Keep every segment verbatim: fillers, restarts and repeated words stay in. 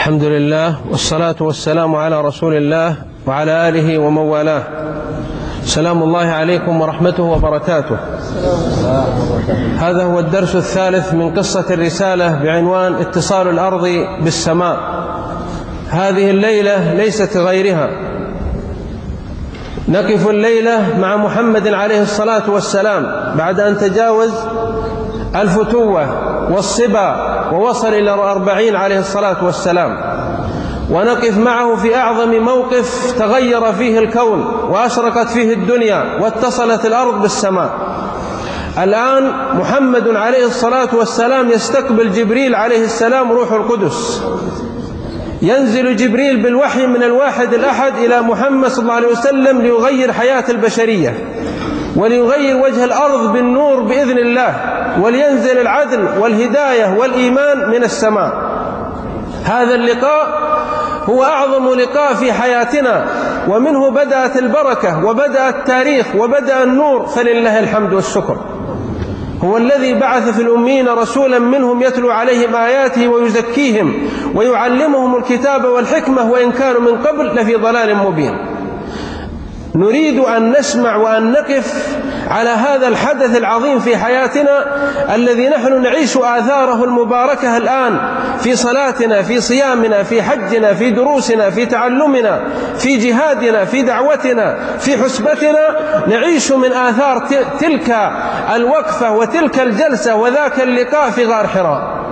الحمد لله والصلاة والسلام على رسول الله وعلى آله ومن والاه. سلام الله عليكم ورحمته وبركاته. هذا هو الدرس الثالث من قصة الرسالة بعنوان اتصال الأرض بالسماء. هذه الليلة ليست غيرها، نقف الليلة مع محمد عليه الصلاة والسلام بعد أن تجاوز الفتوة والصبا ووصل إلى الأربعين عليه الصلاة والسلام، ونقف معه في أعظم موقف تغير فيه الكون وأشرقت فيه الدنيا واتصلت الأرض بالسماء. الآن محمد عليه الصلاة والسلام يستقبل جبريل عليه السلام روح القدس، ينزل جبريل بالوحي من الواحد الأحد إلى محمد صلى الله عليه وسلم ليغير حياة البشرية وليغير وجه الأرض بالنور بإذن الله، ولينزل العدل والهداية والإيمان من السماء. هذا اللقاء هو أعظم لقاء في حياتنا، ومنه بدأت البركة وبدأ التاريخ وبدأ النور، فلله الحمد والشكر. هو الذي بعث في الأمين رسولا منهم يتلو عليهم آياته ويزكيهم ويعلمهم الكتاب والحكمة وإن كانوا من قبل لفي ضلال مبين. نريد أن نسمع وأن نقف على هذا الحدث العظيم في حياتنا الذي نحن نعيش آثاره المباركة الآن، في صلاتنا، في صيامنا، في حجنا، في دروسنا، في تعلمنا، في جهادنا، في دعوتنا، في حسبتنا، نعيش من آثار تلك الوقفة وتلك الجلسة وذاك اللقاء في غار حراء.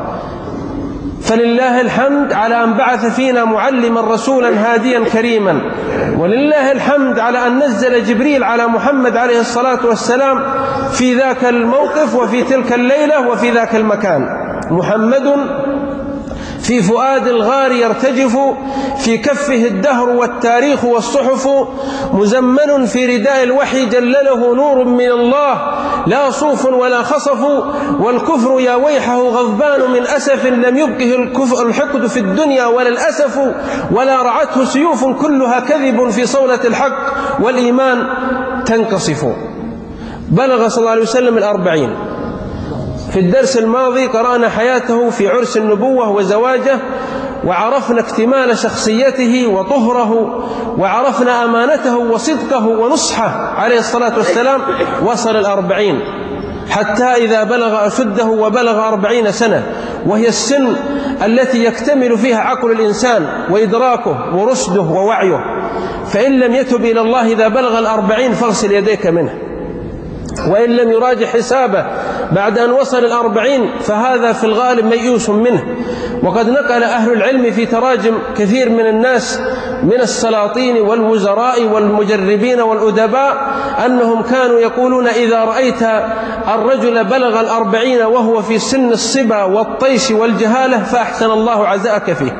فلله الحمد على أن بعث فينا معلما رسولا هاديا كريما، ولله الحمد على أن نزل جبريل على محمد عليه الصلاة والسلام في ذاك الموقف وفي تلك الليلة وفي ذاك المكان. محمد في فؤاد الغار يرتجف، في كفه الدهر والتاريخ والصحف، مزمن في رداء الوحي جلله نور من الله، لا صوف ولا خصف، والكفر يا ويحه غضبان من أسف، لم يبقه الكفر الحقد في الدنيا ولا الأسف، ولا رعته سيوف كلها كذب في صولة الحق، والإيمان تنقصف. بلغ صلى الله عليه وسلم الأربعين. في الدرس الماضي قرأنا حياته في عرس النبوة وزواجه، وعرفنا اكتمال شخصيته وطهره، وعرفنا أمانته وصدقه ونصحه عليه الصلاة والسلام. وصل الأربعين حتى إذا بلغ أشده وبلغ أربعين سنة، وهي السن التي يكتمل فيها عقل الإنسان وإدراكه ورشده ووعيه. فإن لم يتب إلى الله إذا بلغ الأربعين فاغسل يديك منه، وإن لم يراجع حسابه بعد أن وصل الأربعين فهذا في الغالب ميؤوس منه. وقد نقل أهل العلم في تراجم كثير من الناس من السلاطين والوزراء والمجربين والأدباء أنهم كانوا يقولون: إذا رأيت الرجل بلغ الأربعين وهو في سن الصبا والطيش والجهالة فأحسن الله عزاءك فيه.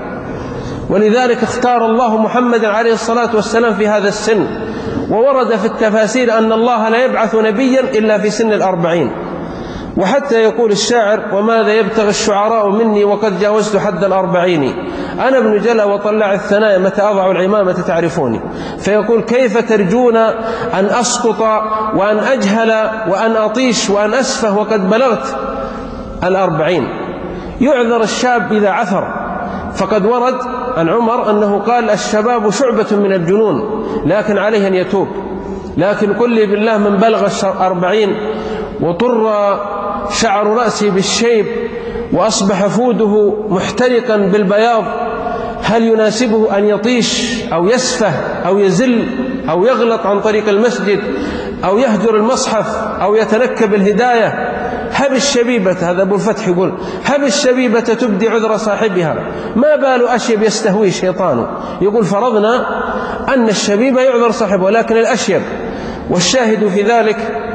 ولذلك اختار الله محمد عليه الصلاة والسلام في هذا السن. وورد في التفاسير أن الله لا يبعث نبيا إلا في سن الأربعين. وحتى يقول الشاعر: وماذا يبتغي الشعراء مني وقد جاوزت حد الأربعين، أنا ابن جلا وطلع الثنايا متى أضع العمامة تعرفوني. فيقول: كيف ترجون أن أسقط وأن أجهل وأن أطيش وأن أسفه وقد بلغت الأربعين؟ يعذر الشاب إذا عثر، فقد ورد عن عمر أنه قال: الشباب شعبة من الجنون، لكن عليه أن يتوب. لكن قل لي بالله، من بلغ الأربعين وطر شعر رأسه بالشيب وأصبح فوده محترقا بالبياض، هل يناسبه أن يطيش أو يسفه أو يزل أو يغلط عن طريق المسجد أو يهجر المصحف أو يتنكب الهداية؟ هب الشبيبة، هذا أبو الفتح يقول: هب الشبيبة تبدي عذر صاحبها، ما بال أشيب يستهوي شيطانه. يقول: فرضنا أن الشبيبة يعذر صاحبه، ولكن الأشيب. والشاهد في ذلك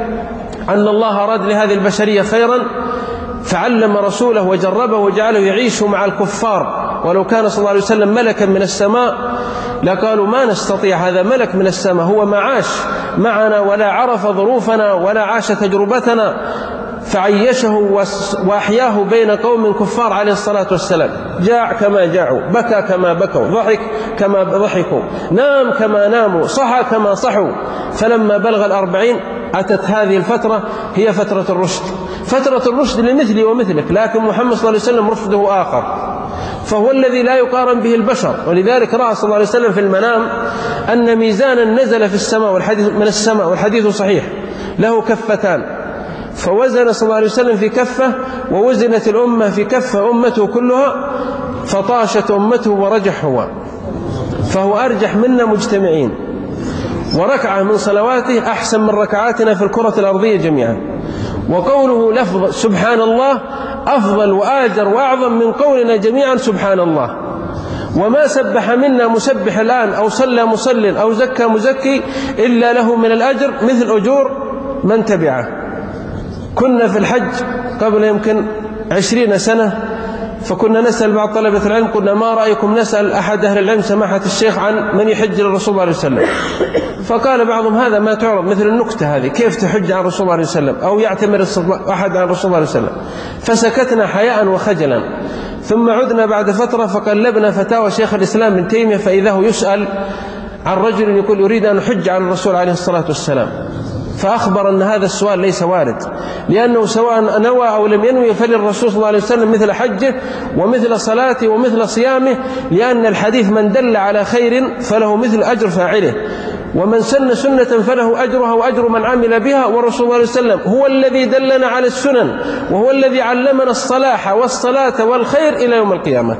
أن الله أراد لهذه البشرية خيرا، فعلم رسوله وجربه وجعله يعيش مع الكفار. ولو كان صلى الله عليه وسلم ملكا من السماء لقالوا: ما نستطيع، هذا ملك من السماء، هو ما عاش معنا ولا عرف ظروفنا ولا عاش تجربتنا. فعيشه وأحياه بين قوم كفار عليه الصلاة والسلام. جاع كما جاعوا، بكى كما بكوا، ضحك كما ضحكوا، نام كما ناموا، صحى كما صحوا. فلما بلغ الأربعين أتت هذه الفترة، هي فترة الرشد، فترة الرشد لمثلي ومثلك، لكن محمد صلى الله عليه وسلم رشده آخر. فهو الذي لا يقارن به البشر. ولذلك رأى صلى الله عليه وسلم في المنام أن ميزانا نزل في السماء والحديث من السماء والحديث صحيح له كفتان، فوزن صلى الله عليه وسلم في كفة ووزنت الأمة في كفة أمته كلها، فطاشت أمته ورجح هو، فهو أرجح منا مجتمعين، وركعة من صلواته أحسن من ركعاتنا في الكرة الأرضية جميعا. وقوله لفظ سبحان الله أفضل وآجر وأعظم من قولنا جميعا سبحان الله. وما سبح منا مسبح الآن أو صلى مصل أو زكى مزكي إلا له من الأجر مثل أجور من تبعه. كنا في الحج قبل يمكن عشرين سنة، فكنا نسأل بعض طلبة العلم، قلنا ما رأيكم نسأل أحد أهل العلم سماحة الشيخ عن من يحج للرسول صلى الله عليه وسلم؟ فقال بعضهم هذا ما تعرض مثل النكتة هذه، كيف تحج عن الرسول صلى الله عليه وسلم أو يعتمر أحد عن الرسول صلى الله عليه وسلم؟ فسكتنا حياء وخجلا. ثم عدنا بعد فترة فقلبنا فتاوى شيخ الإسلام ابن تيمية فإذا هو يسأل عن رجل يقول أريد أن أحج عن الرسول عليه الصلاة والسلام، فأخبر أن هذا السؤال ليس وارد، لأنه سواء نوى أو لم ينوي فللرسول صلى الله عليه وسلم مثل حجه ومثل صلاته ومثل صيامه، لأن الحديث من دل على خير فله مثل أجر فاعله، ومن سن سنة فله أجرها وأجر من عمل بها. والرسول صلى الله عليه وسلم هو الذي دلنا على السنن، وهو الذي علمنا الصلاح والصلاة والخير إلى يوم القيامة.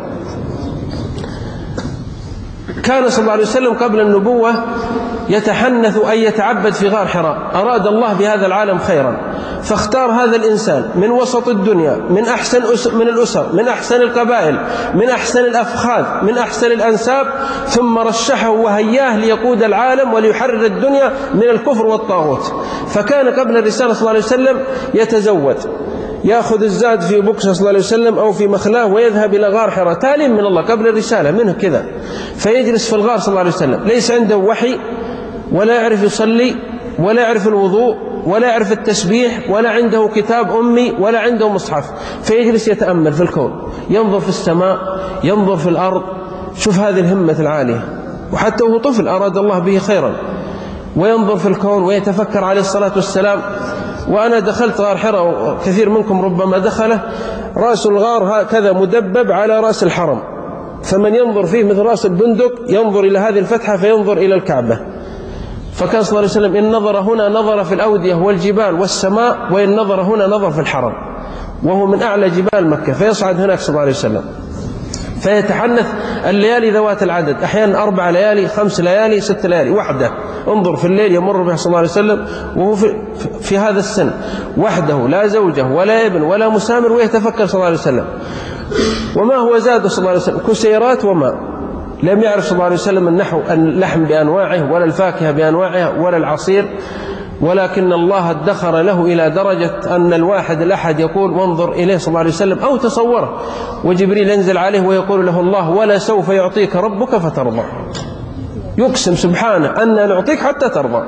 كان صلى الله عليه وسلم قبل النبوة يتحنث أن يتعبد في غار حراء، أراد الله بهذا العالم خيرا فاختار هذا الإنسان من وسط الدنيا، من أحسن من الأسر، من أحسن القبائل، من أحسن الأفخاذ، من أحسن الأنساب، ثم رشحه وهياه ليقود العالم وليحرر الدنيا من الكفر والطاغوت. فكان قبل الرسالة صلى الله عليه وسلم يتزود، يأخذ الزاد في بوكسه صلى الله عليه وسلم أو في مخلاه ويذهب إلى غار حراء تعليم من الله قبل الرسالة منه كذا، فيجلس في الغار صلى الله عليه وسلم، ليس عنده وحي ولا يعرف يصلي ولا يعرف الوضوء ولا يعرف التسبيح ولا عنده كتاب أمي ولا عنده مصحف، فيجلس يتأمل في الكون، ينظر في السماء، ينظر في الأرض. شوف هذه الهمة العالية، وحتى وهو طفل أراد الله به خيرا، وينظر في الكون ويتفكر عليه الصلاة والسلام. وأنا دخلت غار حراء، كثير منكم ربما دخله، رأس الغار هكذا مدبب على رأس الحرم، فمن ينظر فيه مثل رأس البندق ينظر إلى هذه الفتحة فينظر إلى الكعبة. فكان صلى الله عليه وسلم إن نظر هنا نظر في الأودية والجبال والسماء، وإن نظر هنا نظر في الحرم، وهو من أعلى جبال مكة، فيصعد هناك صلى الله عليه وسلم فيتحنث الليالي ذوات العدد، أحيانا أربع ليالي، خمس ليالي، ست ليالي وحده. انظر في الليل يمر به صلى الله عليه وسلم وهو في, في هذا السن وحده، لا زوجه ولا ابن ولا مسامر، ويتفكر صلى الله عليه وسلم. وما هو زاد صلى الله عليه وسلم كسيرات وماء، لم يعرف صلى الله عليه وسلم النحو اللحم بأنواعه ولا الفاكهة بأنواعها ولا العصير، ولكن الله ادخر له إلى درجة أن الواحد الأحد يقول وانظر إليه صلى الله عليه وسلم أو تصوره، وجبريل ينزل عليه ويقول له الله ولا سوف يعطيك ربك فترضى، يقسم سبحانه أن نعطيك حتى ترضى.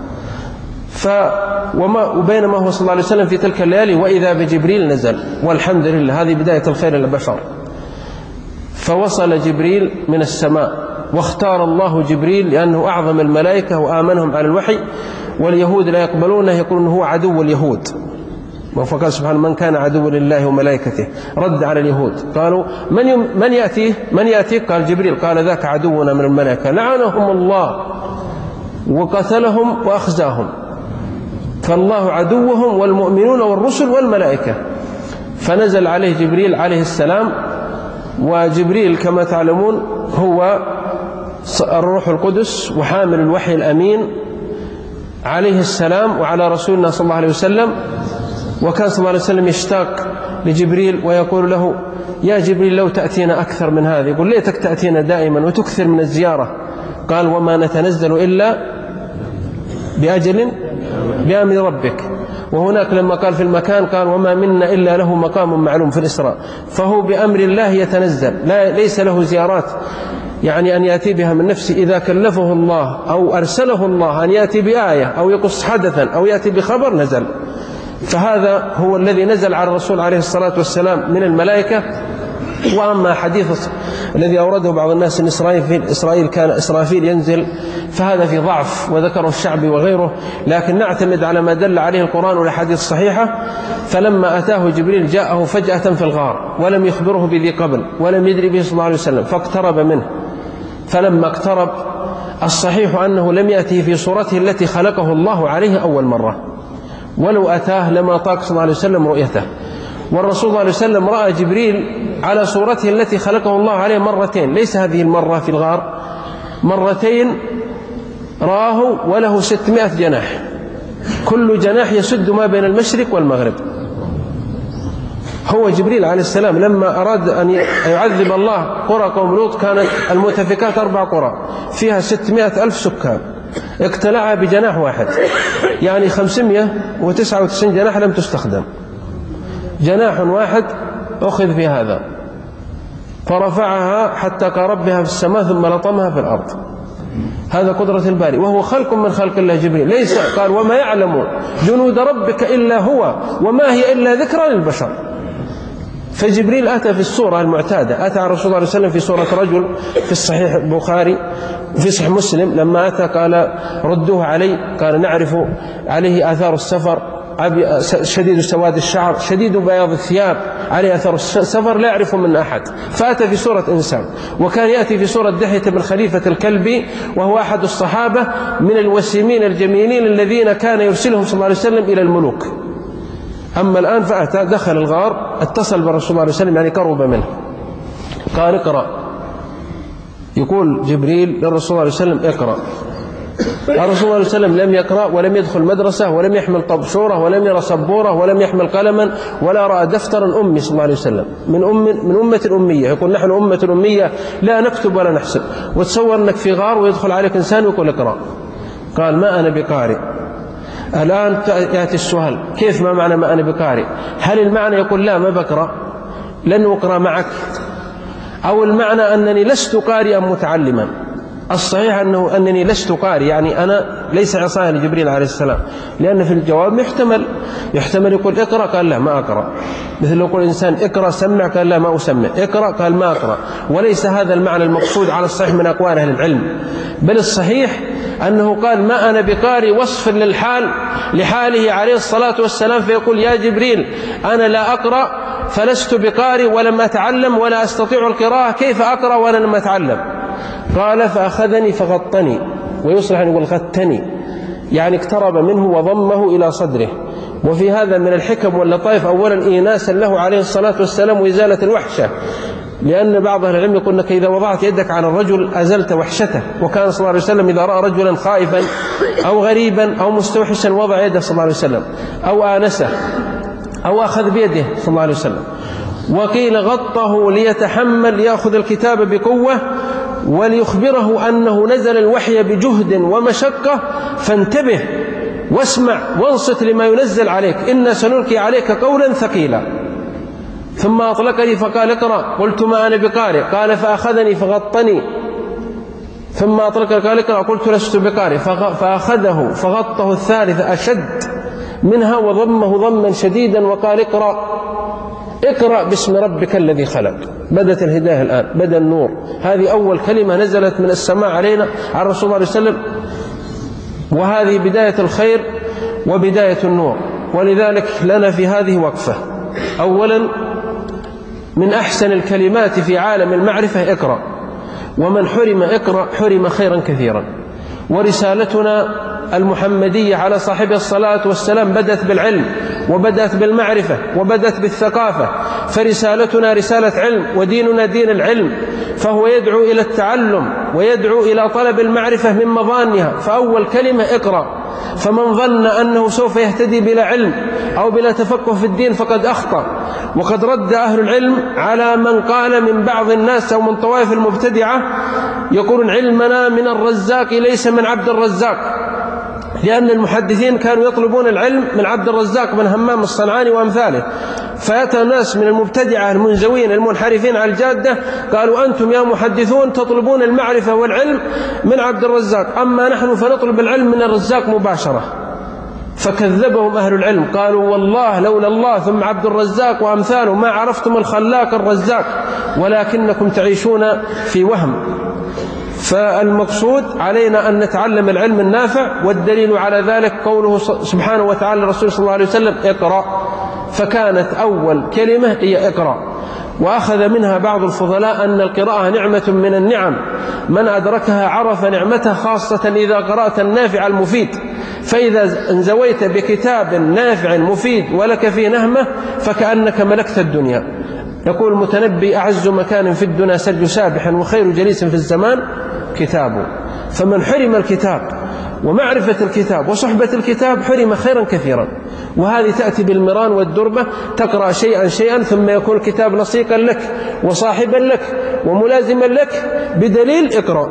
ف وما وبينما هو صلى الله عليه وسلم في تلك الليالي وإذا بجبريل نزل، والحمد لله هذه بداية الخير للبشر. فوصل جبريل من السماء، واختار الله جبريل لأنه أعظم الملائكة وآمنهم على الوحي، واليهود لا يقبلونه، يقولون هو عدو اليهود. فقال سبحانه من كان عدو لله وملائكته، رد على اليهود قالوا من يم من يأتيه من يأتيك؟ قال جبريل. قال ذاك عدونا من الملائكة، لعنهم الله وقتلهم وأخزاهم، فالله عدوهم والمؤمنون والرسل والملائكة. فنزل عليه جبريل عليه السلام، وجبريل كما تعلمون هو الروح القدس وحامل الوحي الأمين عليه السلام وعلى رسولنا صلى الله عليه وسلم. وكان صلى الله عليه وسلم يشتاق لجبريل ويقول له يا جبريل لو تأتينا أكثر من هذا، يقول ليتك تأتينا دائما وتكثر من الزيارة. قال وما نتنزل إلا بأجل بأمر ربك. وهناك لما قال في المكان قال وما منا إلا له مقام معلوم في الإسراء، فهو بأمر الله يتنزل، لا ليس له زيارات يعني أن يأتي بها من نفسه. إذا كلفه الله أو أرسله الله أن يأتي بآية أو يقص حدثا أو يأتي بخبر نزل. فهذا هو الذي نزل على الرسول عليه الصلاة والسلام من الملائكة. وأما حديث الذي أورده بعض الناس أن إسرائيل, إسرائيل كان إسرافيل ينزل، فهذا في ضعف وذكره الشعبي وغيره، لكن نعتمد على ما دل عليه القرآن والأحاديث الصحيحة. فلما أتاه جبريل جاءه فجأة في الغار ولم يخبره بذي قبل ولم يدري به صلى الله عليه وسلم، فاقترب منه. فلما اقترب، الصحيح أنه لم يأته في صورته التي خلقه الله عليه أول مرة، ولو أتاه لما طاق صلى الله عليه وسلم رؤيته. والرسول صلى الله عليه وسلم رأى جبريل على صورته التي خلقه الله عليه مرتين، ليس هذه المرة في الغار، مرتين رآه وله ستمائة جناح، كل جناح يسد ما بين المشرق والمغرب. هو جبريل عليه السلام لما أراد أن يعذب الله قرى قوم لوط، كانت المؤتفكات أربع قرى فيها ستمائة ألف سكان، اقتلعها بجناح واحد، يعني خمسمائة وتسعة وتسعين جناح لم تستخدم، جناح واحد أخذ في هذا، فرفعها حتى قارب بها في السماء ثم لطمها في الأرض. هذا قدرة الباري، وهو خلق من خلق الله. جبريل ليس قال وما يعلم جنود ربك إلا هو وما هي إلا ذكرى للبشر. فجبريل أتى في الصورة المعتادة، أتى على رسول الله صلى الله عليه وسلم في صورة رجل في الصحيح البخاري وفي صحيح مسلم. لما أتى قال ردوه علي، قال نعرف عليه آثار السفر، شديد سواد الشعر شديد بياض الثياب، عليه أثر السفر لا يعرف من أحد. فأتى في صورة إنسان، وكان يأتي في صورة دحية بن خليفة الكلبي، وهو أحد الصحابة من الوسيمين الجميلين الذين كان يرسلهم صلى الله عليه وسلم إلى الملوك. أما الآن فأتى دخل الغار، اتصل بالرسول صلى الله عليه وسلم، يعني قرب منه، قال اقرأ. يقول جبريل للرسول صلى الله عليه وسلم اقرأ. الرسول صلى الله عليه وسلم لم يقرأ ولم يدخل مدرسة ولم يحمل طبشورة ولم يرى سبورة ولم يحمل قلما ولا رأى دفترا أمي صلى الله عليه وسلم، من أم من أمة الأمية. يقول نحن أمة الأمية لا نكتب ولا نحسب. وتصور أنك في غار ويدخل عليك إنسان ويقول اقرأ. قال ما أنا بقارئ. الآن يأتي السؤال، كيف ما معنى ما أنا بقارئ؟ هل المعنى يقول لا ما بقرأ لن أقرأ معك، أو المعنى أنني لست قارئا متعلما؟ الصحيح أنه أنني لست قارئ، يعني أنا ليس عصايا لجبريل عليه السلام، لأن في الجواب يحتمل يحتمل يقول اقرأ، قال لا ما أقرأ. مثل لو يقول إنسان اقرأ سمع، قال لا ما أسمع. اقرأ، قال ما أقرأ. وليس هذا المعنى المقصود على الصحيح من أقوال أهل العلم، بل الصحيح أنه قال ما أنا بقارئ وصف للحال لحاله عليه الصلاة والسلام، فيقول يا جبريل أنا لا أقرأ فلست بقارئ ولم أتعلم ولا أستطيع القراءة، كيف أقرأ وأنا لم أتعلم؟ قال فأخذني فغطني، ويصلح أن يقول غطني، يعني اقترب منه وضمه إلى صدره. وفي هذا من الحكم واللطائف أولا إيناسا له عليه الصلاة والسلام وإزالة الوحشة، لأن بعض أهل العلم يقول أنك إذا وضعت يدك على الرجل أزلت وحشته، وكان صلى الله عليه وسلم إذا رأى رجلا خائفا أو غريبا أو مستوحشا وضع يده صلى الله عليه وسلم، أو آنسه أو أخذ بيده صلى الله عليه وسلم. وقيل غطه ليتحمل، يأخذ الكتاب بقوة وليخبره أنه نزل الوحي بجهد ومشقة، فانتبه واسمع وانصت لما ينزل عليك، إنا سنلقي عليك قولا ثقيلا. ثم أطلقني فقال اقرأ، قلت ما أنا بقارئ. قال فأخذني فغطني، ثم أطلقني قال اقرأ، قلت لست بقارئ. فأخذه فغطه الثالث أشد منها وضمه ضما شديدا وقال اقرأ اقرأ باسم ربك الذي خلق. بدت الهداية الآن، بدا النور. هذه أول كلمة نزلت من السماء علينا على الرسول صلى الله عليه وسلم، وهذه بداية الخير وبداية النور. ولذلك لنا في هذه وقفة. أولا من أحسن الكلمات في عالم المعرفة اقرأ، ومن حرم اقرأ حرم خيرا كثيرا. ورسالتنا المحمدية على صاحب الصلاة والسلام بدأت بالعلم وبدأت بالمعرفة وبدأت بالثقافة، فرسالتنا رسالة علم وديننا دين العلم، فهو يدعو إلى التعلم ويدعو إلى طلب المعرفة من مظانها. فأول كلمة اقرأ. فمن ظن أنه سوف يهتدي بلا علم أو بلا تفقه في الدين فقد أخطأ. وقد رد أهل العلم على من قال من بعض الناس أو من طوائف المبتدعة يقولون علمنا من الرزاق ليس من عبد الرزاق، لأن المحدثين كانوا يطلبون العلم من عبد الرزاق بن همام الصنعاني وأمثاله. فأتى ناس من المبتدعة المنزوين المنحرفين على الجادة قالوا أنتم يا محدثون تطلبون المعرفة والعلم من عبد الرزاق، أما نحن فنطلب العلم من الرزاق مباشرة. فكذبهم أهل العلم، قالوا والله لولا الله ثم عبد الرزاق وأمثاله ما عرفتم الخلاق الرزاق، ولكنكم تعيشون في وهم. فالمقصود علينا أن نتعلم العلم النافع، والدليل على ذلك قوله سبحانه وتعالى للرسول صلى الله عليه وسلم اقرأ، فكانت أول كلمة هي اقرأ. وأخذ منها بعض الفضلاء أن القراءة نعمة من النعم، من أدركها عرف نعمتها، خاصة إذا قرأت النافع المفيد. فإذا انزويت بكتاب نافع مفيد ولك فيه نهمة فكأنك ملكت الدنيا. يقول المتنبي أعز مكان في الدنيا سرج سابح، وخير جليس في الزمان كتابه. فمن حرم الكتاب ومعرفة الكتاب وصحبة الكتاب حرم خيرا كثيرا. وهذه تأتي بالمران والدربة، تقرأ شيئا شيئا ثم يكون الكتاب لصيقا لك وصاحبا لك وملازما لك بدليل اقرأ.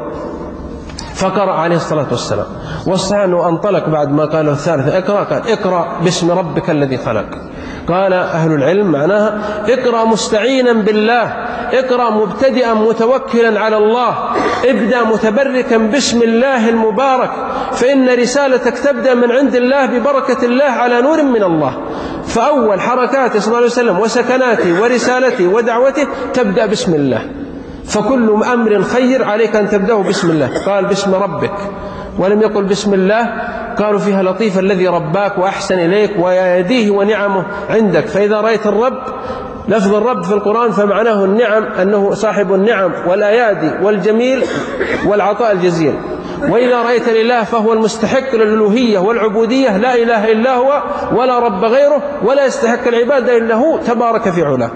فقرأ عليه الصلاة والسلام، والصحيح أنه انطلق بعد ما قاله الثالثة اقرأ، قال اقرأ باسم ربك الذي خلق. قال أهل العلم معناها اقرأ مستعينا بالله، اقرأ مبتدئا متوكلا على الله، ابدأ متبركا باسم الله المبارك، فإن رسالتك تبدأ من عند الله ببركة الله على نور من الله. فأول حركاته صلى الله عليه وسلم وسكناته ورسالته ودعوته تبدأ باسم الله. فكل أمر خير عليك أن تبدأه باسم الله. قال باسم ربك ولم يقل بسم الله، قالوا فيها لطيف الذي رباك وأحسن إليك ويديه ونعمه عندك. فإذا رأيت الرب، لفظ الرب في القرآن فمعناه النعم، أنه صاحب النعم والأيادي والجميل والعطاء الجزيل. وإذا رأيت الإله فهو المستحق للألوهية والعبودية، لا إله إلا هو ولا رب غيره ولا يستحق العبادة إلا هو تبارك في علاه.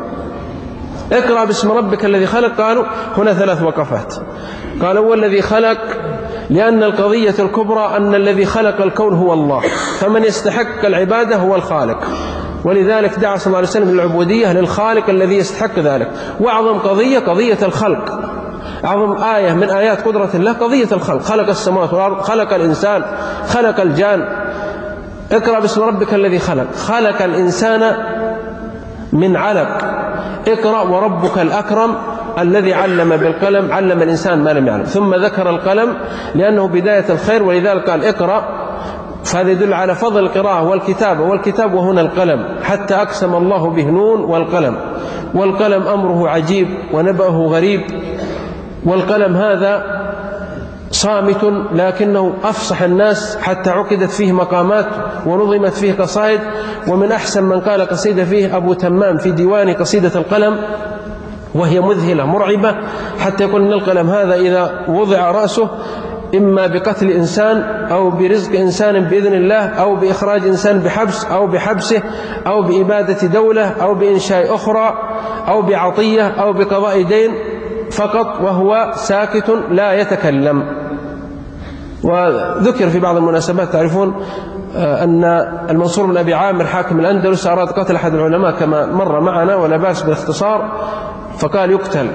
اقرأ باسم ربك الذي خلق. قالوا هنا ثلاث وقفات. قال هو الذي خلق، لأن القضية الكبرى أن الذي خلق الكون هو الله، فمن يستحق العبادة هو الخالق، ولذلك دعا صلى الله عليه وسلم للعبودية للخالق الذي يستحق ذلك. وأعظم قضية قضية الخلق، أعظم آية من آيات قدرة الله قضية الخلق. خلق السماوات والأرض، خلق الإنسان، خلق الجان. اقرأ باسم ربك الذي خلق. خلق الإنسان من علق. اقرأ وربك الأكرم الذي علم بالقلم، علم الإنسان ما لم يعلم. ثم ذكر القلم لأنه بداية الخير، ولذلك قال اقرأ. فهذا يدل على فضل القراءة والكتابة، والكتاب وهنا القلم، حتى أقسم الله به نون والقلم. والقلم أمره عجيب ونبأه غريب. والقلم هذا صامت لكنه أفصح الناس، حتى عقدت فيه مقامات ونظمت فيه قصائد. ومن أحسن من قال قصيدة فيه أبو تمام في ديوان قصيدة القلم، وهي مذهلة مرعبة، حتى يقول إن القلم هذا إذا وضع رأسه إما بقتل إنسان أو برزق إنسان بإذن الله، أو بإخراج إنسان بحبس أو بحبسه، أو بإبادة دولة، أو بإنشاء أخرى، أو بعطية، أو بقضاء دين فقط، وهو ساكت لا يتكلم. وذكر في بعض المناسبات، تعرفون أن المنصور بن أبي عامر حاكم الأندلس أراد قتل أحد العلماء كما مر معنا ولا بأس بالاختصار، فقال يقتل،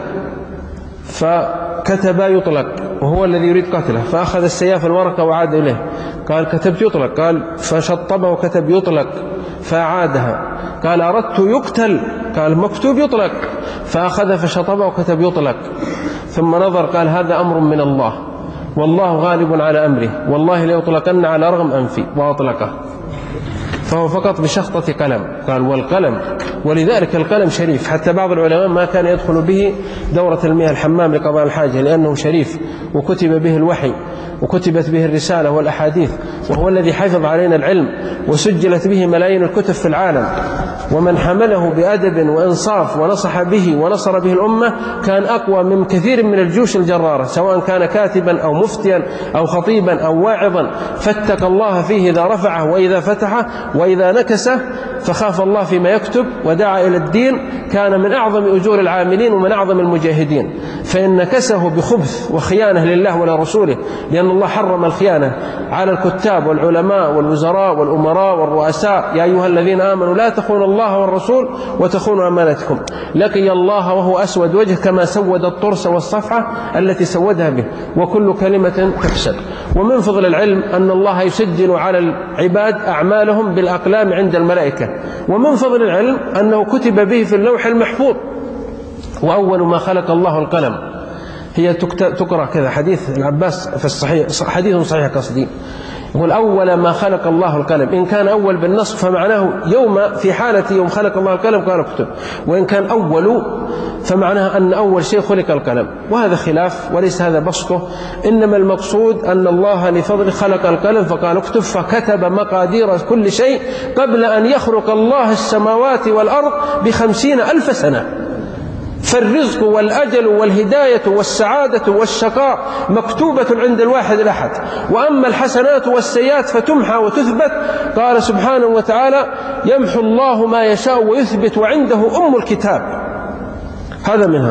فكتب يطلق وهو الذي يريد قتله، فأخذ السياف الورقة وعاد إليه، قال كتبت يطلق، قال فشطبه وكتب يطلق فأعادها، قال أردت يقتل، قال مكتوب يطلق، فأخذ فشطبه وكتب يطلق، ثم نظر قال هذا أمر من الله والله غالب على أمره، والله ليطلقن على رغم أنفي، وأطلقه. فهو فقط بشخطة قلم، قال والقلم. ولذلك القلم شريف، حتى بعض العلماء ما كان يدخل به دورة المياه الحمام لقضاء الحاجة، لأنه شريف وكتب به الوحي وكتبت به الرسالة والأحاديث، وهو الذي حفظ علينا العلم وسجلت به ملايين الكتب في العالم. ومن حمله بأدب وإنصاف ونصح به ونصر به الأمة كان أقوى من كثير من الجيوش الجرارة، سواء كان كاتبا أو مفتيا أو خطيبا أو واعظا، فاتق الله فيه إذا رفعه وإذا فتحه، وإذا نكسه فخاف الله فيما يكتب ودعا إلى الدين، كان من أعظم أجور العاملين ومن أعظم المجاهدين. فإن نكسه بخبث وخيانة لله ولرسوله، لأن الله حرم الخيانة على الكتاب والعلماء والوزراء والأمراء والرؤساء. يا أيها الذين آمنوا لا تخونوا الله والرسول وتخونوا أمانتكم. لقي الله وهو أسود وجه كما سود الطرس والصفحة التي سودها به، وكل كلمة تفسد. ومن فضل العلم أن الله يسجل على العباد أعمالهم بالأقلام عند الملائكة. ومن فضل العلم أنه كتب به في اللوح المحفوظ. وأول ما خلق الله القلم. هي تقرأ كذا حديث العباس في الصحيح، حديث صحيح قصدي، يقول أول ما خلق الله القلم، إن كان أول بالنصب فمعناه يوم في حالة يوم خلق الله القلم قال اكتب، وإن كان أول فمعناه أن أول شيء خلق القلم، وهذا خلاف وليس هذا بسطه، إنما المقصود أن الله لفضل خلق القلم فقال اكتب، فكتب مقادير كل شيء قبل أن يخلق الله السماوات والأرض بخمسين ألف سنة. فالرزق والأجل والهداية والسعادة والشقاء مكتوبة عند الواحد الأحد، وأما الحسنات والسيئات فتمحى وتثبت. قال سبحانه وتعالى يمحو الله ما يشاء ويثبت وعنده أم الكتاب. هذا منها.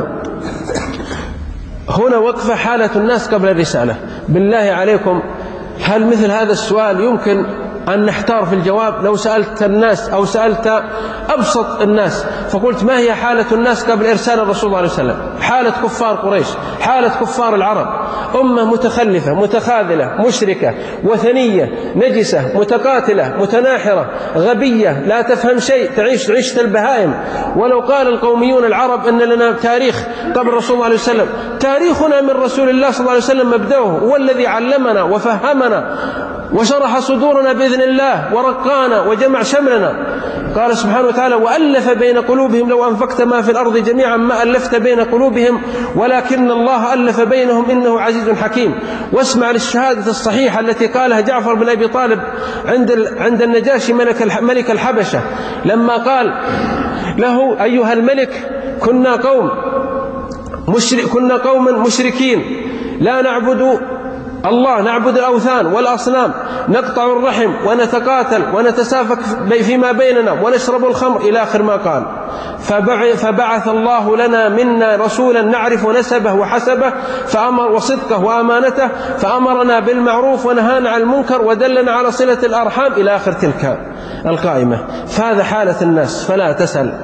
هنا وقف حالة الناس قبل الرسالة. بالله عليكم هل مثل هذا السؤال يمكن أن نحتار في الجواب؟ لو سألت الناس أو سألت أبسط الناس فقلت ما هي حالة الناس قبل إرسال الرسول صلى الله عليه وسلم؟ حالة كفار قريش، حالة كفار العرب، أمة متخلفة متخاذلة مشركة وثنية نجسة متقاتلة متناحرة غبية لا تفهم شيء تعيش عيشة البهائم. ولو قال القوميون العرب أن لنا تاريخ قبل الرسول صلى الله عليه وسلم، تاريخنا من رسول الله صلى الله عليه وسلم مبدأه، هو الذي علمنا وفهمنا وشرح صدورنا بإذن الله ورقانا وجمع شملنا. قال سبحانه وتعالى وألف بين قلوبهم لو أنفقت ما في الأرض جميعا ما ألفت بين قلوبهم ولكن الله ألف بينهم إنه عزيز حكيم. واسمع للشهادة الصحيحة التي قالها جعفر بن أبي طالب عند عند النجاشي ملك ملك الحبشة لما قال له أيها الملك كنا قوم مشرك كنا قوما مشركين لا نعبد الله، نعبد الأوثان والأصنام، نقطع الرحم ونتقاتل ونتسافك فيما بيننا ونشرب الخمر إلى آخر ما قال. فبعث الله لنا منا رسولا نعرف نسبه وحسبه فأمر وصدقه وأمانته فأمرنا بالمعروف ونهانا عن المنكر ودلنا على صلة الأرحام إلى آخر تلك القائمة. فهذا حالة الناس، فلا تسأل.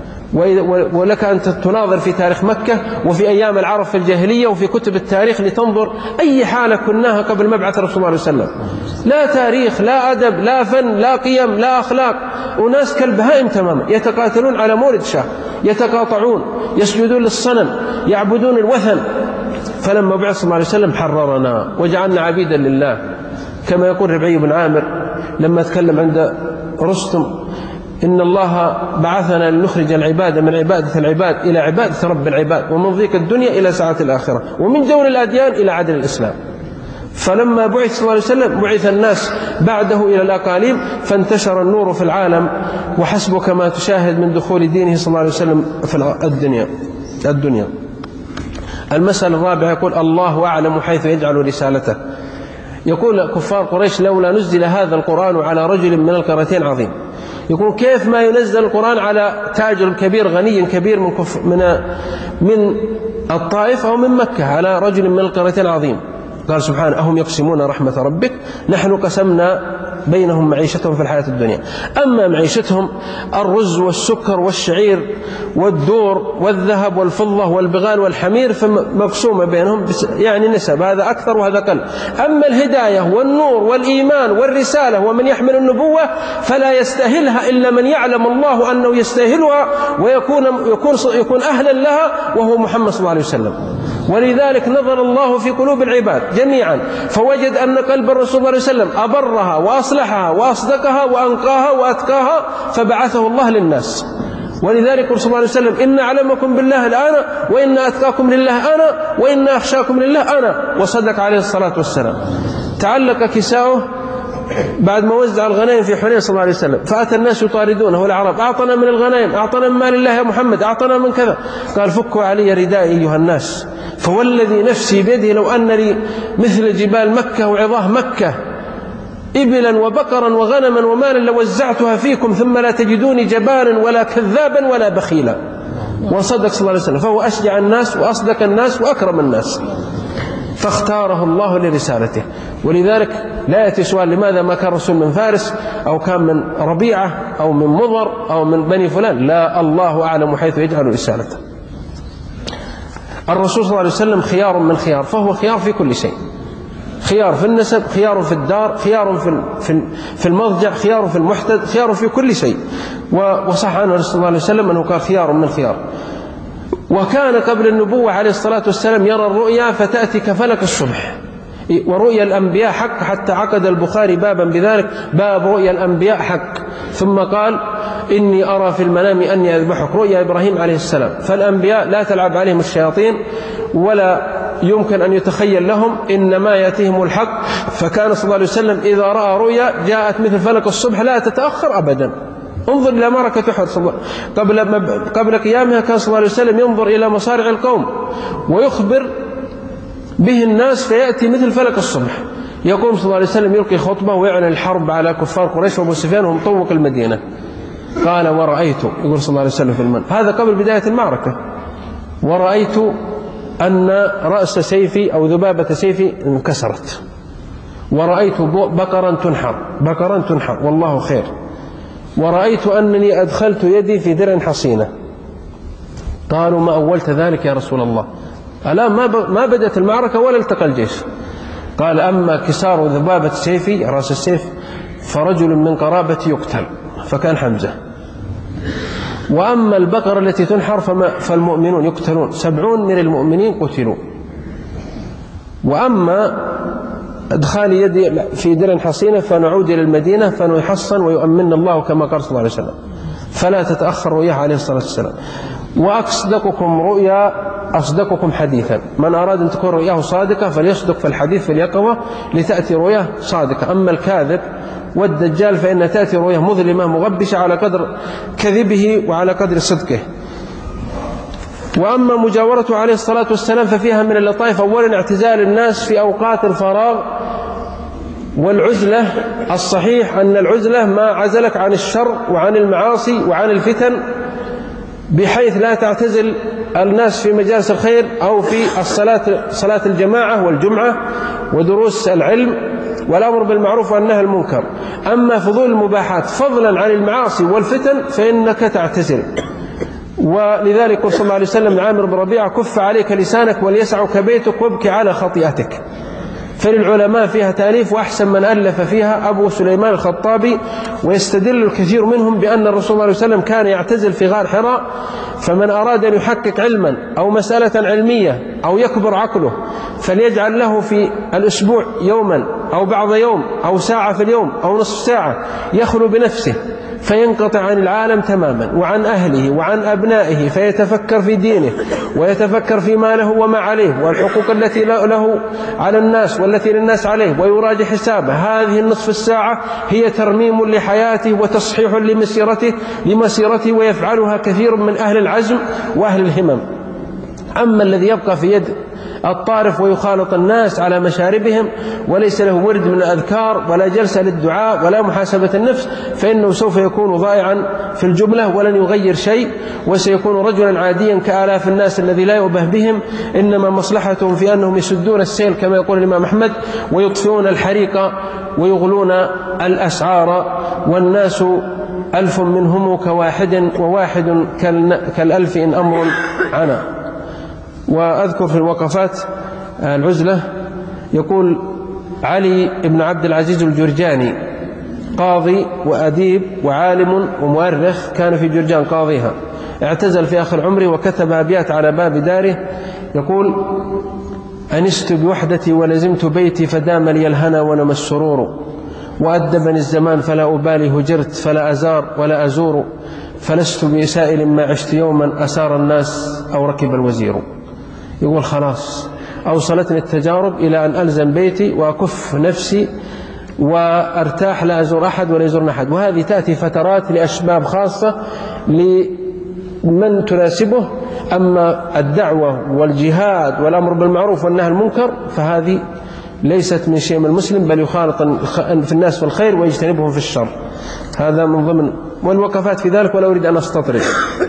ولك أن تناظر في تاريخ مكة وفي أيام العرب في الجاهلية وفي كتب التاريخ لتنظر أي حالة كناها قبل مبعث الرسول صلى الله عليه وسلم. لا تاريخ، لا أدب، لا فن، لا قيم، لا أخلاق، وناس كالبهائم تماما يتقاتلون على مولد شاه، يتقاطعون، يسجدون للصنم، يعبدون الوثن. فلما بعث صلى الله عليه وسلم حررنا وجعلنا عبيدا لله، كما يقول ربعي بن عامر لما تكلم عند رستم إن الله بعثنا لنخرج العباد من عبادة العباد إلى عبادة رب العباد ومن ضيق الدنيا إلى سعة الآخرة ومن جور الأديان إلى عدل الإسلام. فلما بعث صلى الله عليه وسلم بعث الناس بعده إلى الأقاليم فانتشر النور في العالم، وحسبك ما تشاهد من دخول دينه صلى الله عليه وسلم في الدنيا الدنيا المسألة الرابعة يقول الله أعلم حيث يجعل رسالته. يقول كفار قريش لولا نزل هذا القرآن على رجل من القريتين عظيم. يقول كيف ما ينزل القرآن على تاجر كبير غني كبير من كف من من الطائف أو من مكة، على رجل من القريتين عظيم. قال سبحانه أهم يقسمون رحمة ربك نحن قسمنا بينهم معيشتهم في الحياة الدنيا. أما معيشتهم الرز والسكر والشعير والدور والذهب والفضة والبغال والحمير فمقسومة بينهم يعني نسب، هذا أكثر وهذا أقل. أما الهداية والنور والإيمان والرسالة ومن يحمل النبوة فلا يستاهلها إلا من يعلم الله أنه يستاهلها ويكون يكون يكون أهلا لها وهو محمد صلى الله عليه وسلم. ولذلك نظر الله في قلوب العباد جميعا فوجد أن قلب الرسول صلى الله عليه وسلم أبرها وأصلحها وأصدقها وأنقاها وأتقاها فبعثه الله للناس. ولذلك رسول الله عليه وسلم إن أعلمكم بالله الآن وإن أتقاكم لله أنا وإن أخشاكم لله أنا، وصدق عليه الصلاة والسلام. تعلق كساؤه بعد ما وزع الغنائم في حنين صلى الله عليه وسلم فأتى الناس يطاردونه والأعراب أعطنا من الغنائم، أعطنا من مال الله يا محمد، أعطنا من كذا. قال فكوا علي ردائي أيها الناس فوالذي نفسي بيده لو أن لي مثل جبال مكة وعظاه مكة إبلا وبقرا وغنما ومالا لوزعتها فيكم ثم لا تجدوني جبانا ولا كذابا ولا بخيلا. وصدق صلى الله عليه وسلم، فهو أشجع الناس وأصدق الناس وأكرم الناس، فاختاره الله لرسالته. ولذلك لا يأتي سؤال لماذا ما كان رسول من فارس أو كان من ربيعة أو من مضر أو من بني فلان، لا، الله أعلم حيث يجعل رسالته. الرسول صلى الله عليه وسلم خيار من خيار، فهو خيار في كل شيء، خيار في النسب، خيار في الدار، خيار في في المضجع، خيار في المحتد، خيار في كل شيء. وصح عنه صلى الله عليه وسلم أنه كان خيار من خيار. وكان قبل النبوة عليه الصلاة والسلام يرى الرؤيا فتأتي كفلك الصبح، ورؤيا الأنبياء حق، حتى عقد البخاري بابا بذلك، باب رؤيا الأنبياء حق. ثم قال إني أرى في المنام أني أذبحك، رؤيا إبراهيم عليه السلام. فالأنبياء لا تلعب عليهم الشياطين ولا يمكن أن يتخيل لهم، إنما يأتيهم الحق. فكان صلى الله عليه وسلم إذا رأى رؤيا جاءت مثل فلك الصبح لا تتأخر أبدا. انظر إلى معركة أحد قبل قبل قيامها، كان صلى الله عليه وسلم ينظر إلى مصارع القوم ويخبر به الناس، فيأتي مثل فلك الصبح. يقوم صلى الله عليه وسلم يلقي خطبة ويعلن الحرب على كفار قريش وأبو سفيان ومطوق المدينة. قال ورأيت، يقول صلى الله عليه وسلم في المن، هذا قبل بداية المعركة، ورأيت أن رأس سيفي أو ذبابة سيفي انكسرت، ورأيت بقرا تنحر بقرا تنحر والله خير، ورأيت أنني أدخلت يدي في درع حصينة. قالوا ما أولت ذلك يا رسول الله؟ الآن ما بدأت المعركة ولا التقى الجيش. قال أما كسار ذبابة سيفي رأس السيف فرجل من قرابتي يقتل، فكان حمزة. وأما البقرة التي تنحر فالمؤمنون يقتلون، سبعون من المؤمنين قتلوا. وأما أدخال يدي في درع حصينة فنعود إلى المدينة فنحصن ويؤمن الله كما قال صلى الله عليه وسلم، فلا تتأخر رؤيا عليه الصلاة والسلام. وأصدقكم رؤيا أصدقكم حديثا، من أراد أن تكون رؤياه صادقة فليصدق في الحديث في اليقظة لتأتي رؤياه صادقة. أما الكاذب والدجال فإن تأتي رؤياه مظلمة مغبشة على قدر كذبه وعلى قدر صدقه. وأما مجاورته عليه الصلاة والسلام ففيها من اللطائف، أولا اعتزال الناس في أوقات الفراغ والعزلة. الصحيح أن العزلة ما عزلك عن الشر وعن المعاصي وعن الفتن، بحيث لا تعتزل الناس في مجالس الخير أو في الصلاة، صلاة الجماعة والجمعة ودروس العلم والأمر بالمعروف والنهي عن المنكر. أما فضول المباحات فضلا عن المعاصي والفتن فإنك تعتزل. ولذلك قال صلى الله عليه وسلم لعامر بن ربيعة كف عليك لسانك وليسعك بيتك وابكي على خطيئتك. فللعلماء فيها تأليف، وأحسن من ألف فيها أبو سليمان الخطابي، ويستدل الكثير منهم بأن الرسول صلى الله عليه وسلم كان يعتزل في غار حراء. فمن أراد أن يحقق علما أو مسألة علمية أو يكبر عقله فليجعل له في الأسبوع يوما أو بعض يوم أو ساعة في اليوم أو نصف ساعة يخلو بنفسه فينقطع عن العالم تماما وعن أهله وعن أبنائه، فيتفكر في دينه ويتفكر في ما له وما عليه والحقوق التي له على الناس والتي للناس عليه، ويراجع حسابه. هذه النصف الساعة هي ترميم لحياته وتصحيح لمسيرته لمسيرته ويفعلها كثير من أهل العزم وأهل الهمم. أما الذي يبقى في يد الطارف ويخالط الناس على مشاربهم وليس له ورد من الأذكار ولا جلسة للدعاء ولا محاسبة النفس، فإنه سوف يكون ضائعا في الجملة ولن يغير شيء، وسيكون رجلا عاديا كآلاف الناس الذي لا يؤبه بهم، إنما مصلحتهم في أنهم يسدون السيل كما يقول الإمام أحمد ويطفئون الحريق ويغلون الأسعار، والناس ألف منهم كواحد وواحد كالألف إن أمر عنا. وأذكر في الوقفات العزلة يقول علي بن عبد العزيز الجرجاني قاضي وأديب وعالم ومؤرخ، كان في جرجان قاضيها، اعتزل في آخر عمره وكتب أبيات على باب داره يقول أنست بوحدتي ولزمت بيتي فدام لي الهنا ونمى السرور، وأدبني الزمان فلا أبالي هجرت فلا أزار ولا أزور، فلست بسائل ما عشت يوما أسار الناس أو ركب الوزير. يقول خلاص أوصلتني التجارب إلى أن ألزم بيتي وأكف نفسي وأرتاح، لا أزور أحد ولا يزورني أحد. وهذه تأتي فترات لأسباب خاصة لمن تناسبه. أما الدعوة والجهاد والأمر بالمعروف والنهي عن المنكر فهذه ليست من شيء من المسلم، بل يخالط في الناس في الخير ويجتنبهم في الشر. هذا من ضمن والوقفات في ذلك، ولا أريد أن أستطرد.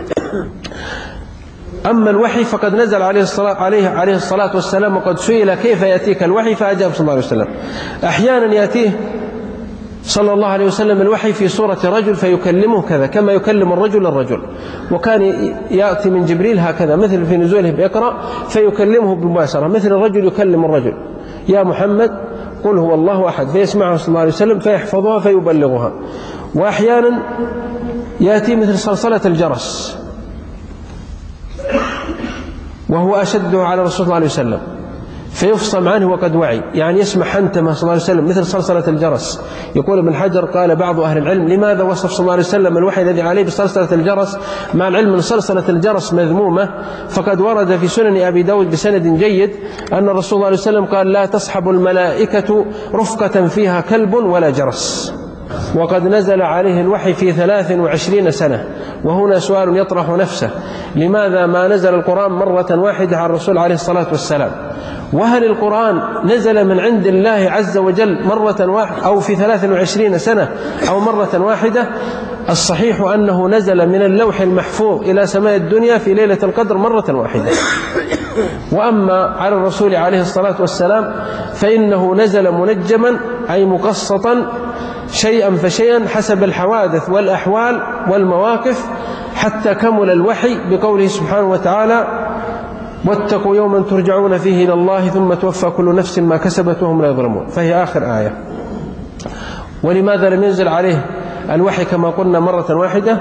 أما الوحي فقد نزل عليه الصلاة, عليه عليه الصلاة والسلام، وقد سئل كيف يأتيك الوحي فأجاب صلى الله عليه وسلم. أحيانا يأتيه صلى الله عليه وسلم الوحي في صورة رجل فيكلمه كذا كما يكلم الرجل الرجل، وكان يأتي من جبريل هكذا مثل في نزوله بإقرأ فيكلمه بمباشرة، مثل الرجل يكلم الرجل يا محمد قل هو الله أحد، فيسمعه صلى الله عليه وسلم فيحفظها فيبلغها. وأحيانا يأتي مثل صلصلة الجرس وهو أشده على الرسول صلى الله عليه وسلم، فيفصم عنه وقد وعي، يعني يسمع حنتمه صلى الله عليه وسلم مثل صلصلة الجرس. يقول ابن حجر قال بعض أهل العلم لماذا وصف صلى الله عليه وسلم الوحي الذي عليه بصلصلة الجرس، مع العلم أن صلصلة الجرس مذمومة؟ فقد ورد في سنن أبي داود بسند جيد أن الرسول صلى الله عليه وسلم قال لا تصحب الملائكة رفقة فيها كلب ولا جرس. وقد نزل عليه الوحي في ثلاث وعشرين سنة. وهنا سؤال يطرح نفسه، لماذا ما نزل القرآن مرة واحدة على الرسول عليه الصلاة والسلام؟ وهل القرآن نزل من عند الله عز وجل مرة واحدة أو في ثلاث وعشرين سنة أو مرة واحدة؟ الصحيح أنه نزل من اللوح المحفوظ إلى سماء الدنيا في ليلة القدر مرة واحدة. وأما على الرسول عليه الصلاة والسلام فإنه نزل منجما أي مقسطا شيئا فشيئا حسب الحوادث والأحوال والمواقف، حتى كمل الوحي بقوله سبحانه وتعالى واتقوا يوما ترجعون فيه إلى الله ثم توفى كل نفس ما كسبت وهم لا يظلمون، فهي آخر آية. ولماذا لم ينزل عليه الوحي كما قلنا مرة واحدة؟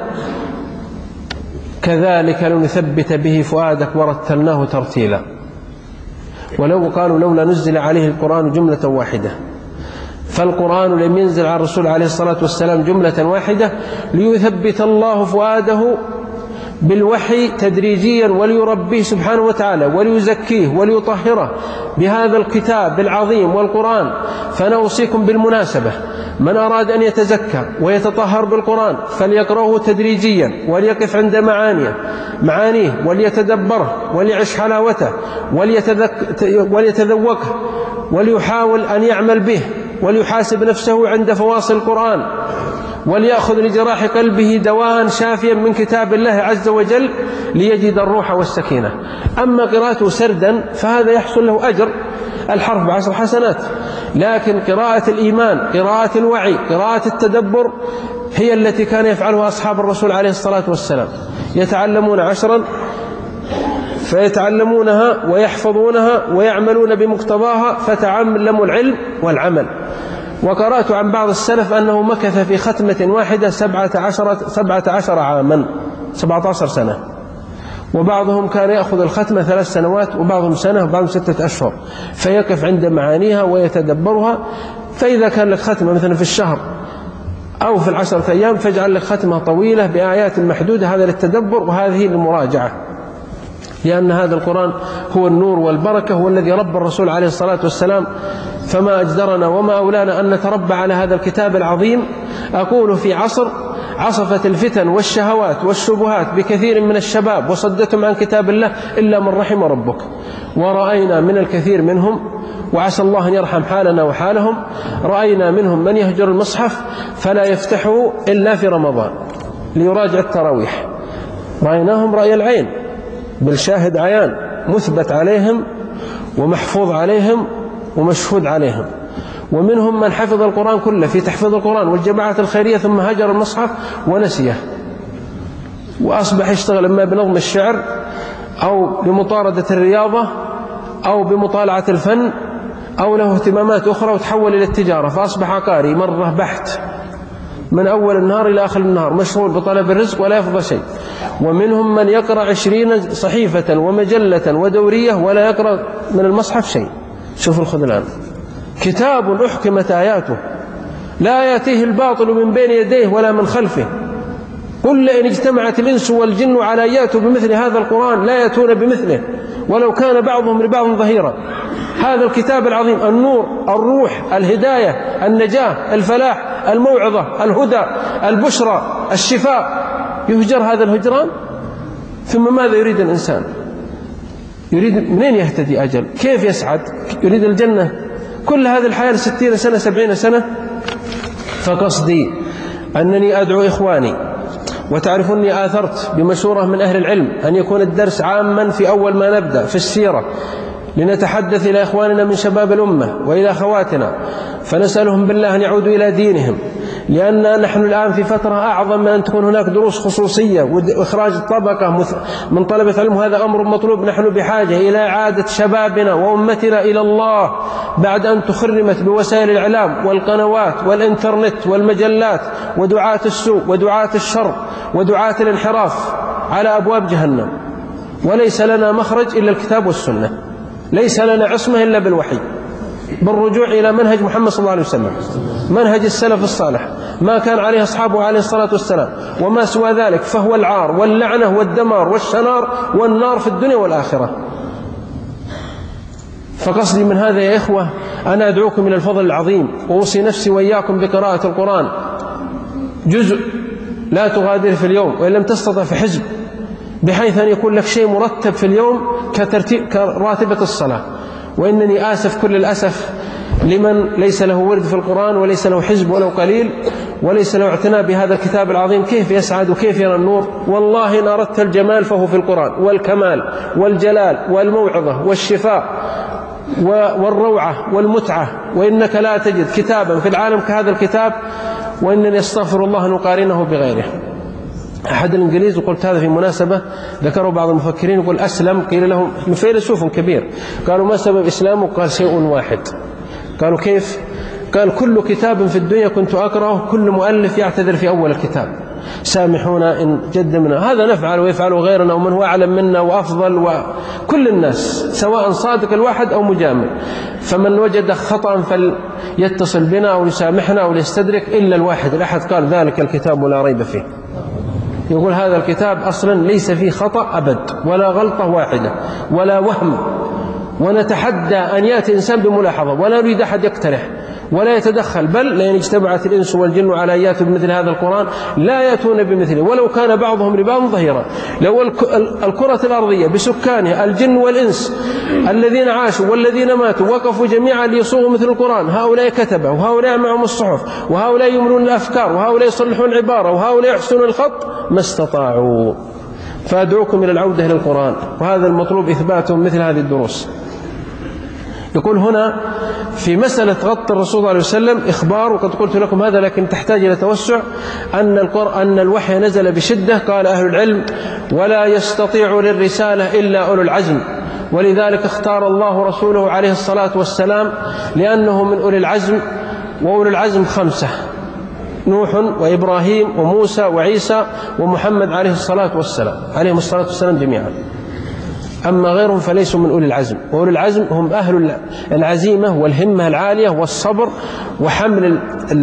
كذلك لنثبت به فؤادك ورتلناه ترتيلا. ولو قالوا لولا نزل عليه القرآن جملة واحدة، فالقرآن لم ينزل على الرسول عليه الصلاة والسلام جملة واحدة ليثبت الله فؤاده بالوحي تدريجيا، وليربيه سبحانه وتعالى وليزكيه وليطهره بهذا الكتاب العظيم والقرآن. فنوصيكم بالمناسبة من أراد أن يتزكى ويتطهر بالقرآن فليقرأه تدريجيا وليقف عند معانيه معانيه وليتدبره وليعش حلاوته وليتذوقه وليحاول أن يعمل به وليحاسب نفسه عند فواصل القرآن، وليأخذ لجراح قلبه دواء شافيا من كتاب الله عز وجل ليجد الروح والسكينة. أما قراءته سردا فهذا يحصل له أجر الحرف بعشر حسنات، لكن قراءة الإيمان، قراءة الوعي، قراءة التدبر هي التي كان يفعلها أصحاب الرسول عليه الصلاة والسلام. يتعلمون عشرا فيتعلمونها ويحفظونها ويعملون بمقتضاها فتعلموا العلم والعمل. وقرأت عن بعض السلف أنه مكث في ختمة واحدة سبعة عشر, سبعة عشر عاما، سبعة عشر سنة، وبعضهم كان يأخذ الختمة ثلاث سنوات وبعضهم سنة وبعضهم ستة أشهر، فيقف عند معانيها ويتدبرها. فإذا كان لك ختمة مثلا في الشهر أو في العشرة أيام فاجعل لك ختمة طويلة بآيات محدودة، هذا للتدبر وهذه للمراجعة، لأن هذا القرآن هو النور والبركة، هو الذي رب الرسول عليه الصلاة والسلام. فما أجدرنا وما أولانا أن نتربى على هذا الكتاب العظيم. أقول في عصر عصفت الفتن والشهوات والشبهات بكثير من الشباب وصدتهم عن كتاب الله إلا من رحم ربك، ورأينا من الكثير منهم، وعسى الله أن يرحم حالنا وحالهم، رأينا منهم من يهجر المصحف فلا يفتحه إلا في رمضان ليراجع التراويح. رأيناهم رأي العين بالشاهد عيان، مثبت عليهم ومحفوظ عليهم ومشهود عليهم. ومنهم من حفظ القرآن كله في تحفيظ القرآن والجماعات الخيرية ثم هجر المصحف ونسيه، وأصبح يشتغل إما بنظم الشعر أو بمطاردة الرياضة أو بمطالعة الفن أو له اهتمامات أخرى وتحول إلى التجارة، فأصبح عقاري مرة بحت من أول النهار إلى آخر النهار، مشغول بطلب الرزق ولا يفضل شيء. ومنهم من يقرأ عشرين صحيفة ومجلة ودورية ولا يقرأ من المصحف شيء. شوف الخذلان، كتاب أحكمت آياته لا يأتيه الباطل من بين يديه ولا من خلفه، قل لئن اجتمعت الإنس والجن على يأتوا بمثل هذا القرآن لا يأتون بمثله ولو كان بعضهم لبعض ظهيرا. هذا الكتاب العظيم النور، الروح، الهداية، النجاة، الفلاح، الموعظة، الهدى، البشرى، الشفاء، يهجر هذا الهجران. ثم ماذا يريد الإنسان؟ يريد منين يهتدي؟ أجل كيف يسعد؟ يريد الجنة كل هذه الحياة ستين سنة سبعين سنة. فقصدي أنني أدعو إخواني، وتعرفوني آثرت بمشورة من أهل العلم أن يكون الدرس عاما في أول ما نبدأ في السيرة، لنتحدث إلى إخواننا من شباب الأمة وإلى أخواتنا فنسألهم بالله أن يعودوا إلى دينهم، لأن نحن الآن في فترة أعظم من أن تكون هناك دروس خصوصية وإخراج الطبقة من طلبة علم، هذا أمر مطلوب. نحن بحاجة إلى إعادة شبابنا وأمتنا إلى الله بعد أن تخرمت بوسائل الإعلام والقنوات والإنترنت والمجلات ودعاة السوء ودعاة الشر ودعاة الانحراف على أبواب جهنم، وليس لنا مخرج إلا الكتاب والسنة. ليس لنا عصمة إلا بالوحي، بالرجوع إلى منهج محمد صلى الله عليه وسلم، منهج السلف الصالح، ما كان عليه أصحابه عليه الصلاة والسلام، وما سوى ذلك فهو العار واللعنة والدمار والشنار والنار في الدنيا والآخرة. فقصدي من هذا يا إخوة أنا أدعوكم إلى الفضل العظيم، وأوصي نفسي وإياكم بقراءة القرآن، جزء لا تغادر في اليوم، وإن لم تستطع في حزب، بحيث أن يكون لك شيء مرتب في اليوم كترتيب كراتبة الصلاة. وإنني آسف كل الأسف لمن ليس له ورد في القرآن وليس له حزب ولو قليل وليس له اعتناء بهذا الكتاب العظيم، كيف يسعد وكيف يرى النور؟ والله إن أردت الجمال فهو في القرآن، والكمال والجلال والموعظة والشفاء والروعة والمتعة، وإنك لا تجد كتابا في العالم كهذا الكتاب، وإنني أستغفر الله أن أقارنه بغيره. أحد الإنجليز، وقلت هذا في مناسبة ذكروا بعض المفكرين، يقول أسلم، قيل لهم من فيلسوف كبير، قالوا ما سبب إسلامه؟ قال شيء واحد. قالوا كيف؟ قال كل كتاب في الدنيا كنت أقرأه كل مؤلف يعتذر في أول الكتاب، سامحونا إن جد منا، هذا نفعل ويفعله غيرنا ومن هو أعلم منا وأفضل، وكل الناس سواء صادق الواحد أو مجامل، فمن وجد خطأ فليتصل بنا أو يسامحنا أو يستدرك، إلا الواحد الأحد قال ذلك الكتاب لا ريب فيه. يقول هذا الكتاب أصلا ليس فيه خطأ أبد، ولا غلطة واحدة ولا وهم، ونتحدى أن يأتي إنسان بملاحظة، ولا نريد أحد يقترح ولا يتدخل، بل لئن اجتمعت الإنس والجن على أن يأتوا بمثل هذا القرآن لا يأتون بمثله ولو كان بعضهم لبعض ظهيرا. لو الكرة الأرضية بسكانها الجن والإنس الذين عاشوا والذين ماتوا وقفوا جميعا ليصوغوا مثل القرآن، هؤلاء كتبه وهؤلاء معهم الصحف وهؤلاء يمرون الأفكار وهؤلاء يصلحون العبارة وهؤلاء يحسنون الخط، ما استطاعوا. فأدعوكم إلى العودة إلى القرآن، وهذا المطلوب إثباته مثل هذه الدروس. يقول هنا في مسألة غط الرسول صلى الله عليه وسلم إخبار، وقد قلت لكم هذا لكن تحتاج إلى توسع، أن القرآن أن الوحي نزل بشدة. قال أهل العلم ولا يستطيع للرسالة إلا أولو العزم، ولذلك اختار الله رسوله عليه الصلاة والسلام لأنه من أولي العزم، وأولي العزم خمسة: نوح وإبراهيم وموسى وعيسى ومحمد عليه الصلاة والسلام عليهم الصلاة والسلام جميعا. أما غيرهم فليسوا من أولي العزم، وأولي العزم هم أهل العزيمة والهمة العالية والصبر وحمل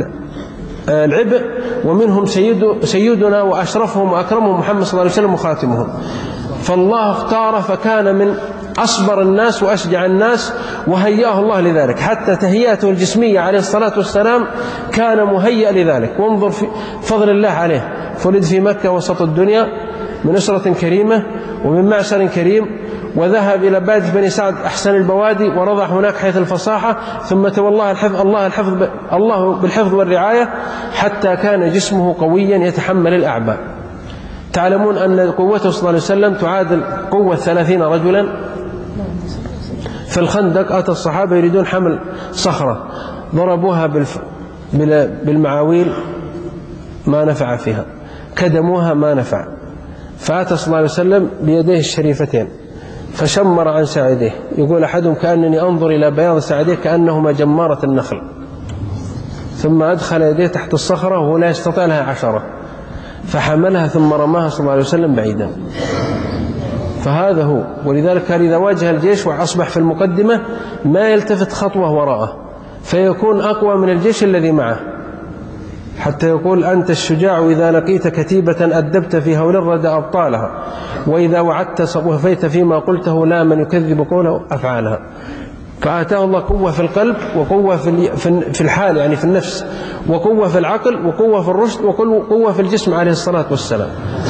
العبء، ومنهم سيد سيدنا وأشرفهم وأكرمهم محمد صلى الله عليه وسلم وخاتمهم. فالله اختار فكان من أصبر الناس وأشجع الناس، وهياه الله لذلك، حتى تهيئته الجسمية عليه الصلاة والسلام كان مهيئ لذلك. وانظر في فضل الله عليه، فولد في مكة وسط الدنيا من أسرة كريمة ومن معشر كريم، وذهب إلى بادية بني سعد أحسن البوادي ورضع هناك حيث الفصاحة، ثم تولاه الحفظ الله الحفظ الله بالحفظ والرعاية حتى كان جسمه قويا يتحمل الأعباء. تعلمون أن قوته صلى الله عليه وسلم تعادل قوة ثلاثين رجلا. في الخندق أتى الصحابة يريدون حمل صخرة، ضربوها بالف... بالمعاويل ما نفع فيها، كدموها ما نفع، فأتى صلى الله عليه وسلم بيديه الشريفتين فشمر عن ساعديه، يقول أحدهم كأنني أنظر إلى بياض ساعديه كأنهما جمارة النخل، ثم أدخل يديه تحت الصخرة وهو لا يستطيع لها عشرة، فحملها ثم رماها صلى الله عليه وسلم بعيدا. فهذا هو، ولذلك كان إذا واجه الجيش وأصبح في المقدمة ما يلتفت خطوة وراءه، فيكون أقوى من الجيش الذي معه، حتى يقول أنت الشجاع إذا لقيت كتيبة أدبت في هول الردى أبطالها، وإذا وعدت وفيت فيما قلته لا من يكذب قوله أفعالها. فآتاه الله قوة في القلب، وقوة في الحال يعني في النفس، وقوة في العقل، وقوة في الرشد، وقوة في الجسم عليه الصلاة والسلام.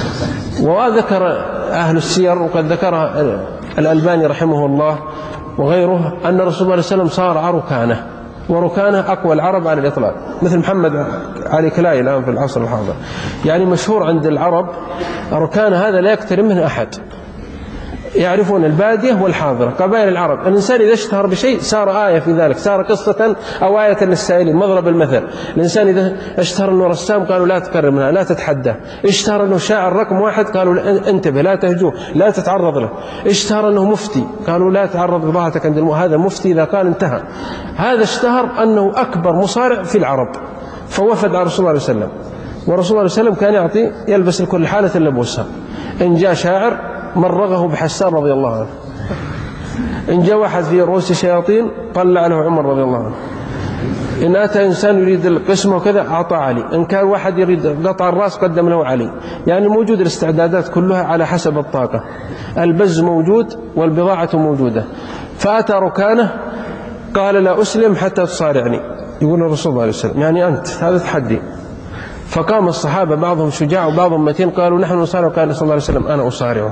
وذكر أهل السير وقد ذكرها الألباني رحمه الله وغيره أن الرسول صلى الله عليه وسلم صار عركانه، وركانه أقوى العرب على الإطلاق، مثل محمد علي كلاي الآن في العصر الحاضر، يعني مشهور عند العرب ركان هذا لا يقترب منه أحد، يعرفون البادية والحاضرة قبائل العرب. الإنسان إذا اشتهر بشيء صار آية في ذلك، صار قصة أو آية للسائلين، مضرب المثل. الإنسان إذا اشتهر أنه رسام قالوا لا تقرب منها، لا تتحدى. اشتهر أنه شاعر رقم واحد قالوا انتبه لا تهجوه، لا تتعرض له. اشتهر أنه مفتي قالوا لا تعرض بضاعتك عند المو، هذا مفتي إذا قال انتهى. هذا اشتهر أنه أكبر مصارع في العرب، فوفد على رسول الله صلى الله عليه وسلم، ورسول الله صلى الله عليه وسلم كان يعطي يلبس لكل حالة لبوسها. إن جاء شاعر مرغه بحسان رضي الله عنه، إن جاء واحد في رؤوس الشياطين طلع له عمر رضي الله عنه. إن أتى إنسان يريد القسمة وكذا أعطى علي. إن كان واحد يريد قطع الرأس قدم له علي. يعني موجود الاستعدادات كلها على حسب الطاقة. البز موجود والبضاعة موجودة. فأتى ركانه قال لا أسلم حتى تصارعني. يقول الرسول صلى الله عليه وسلم يعني أنت هذا تحدي. فقام الصحابة بعضهم شجاع وبعضهم متين قالوا نحن نصارع. قال صلى الله عليه وسلم أنا أصارعه.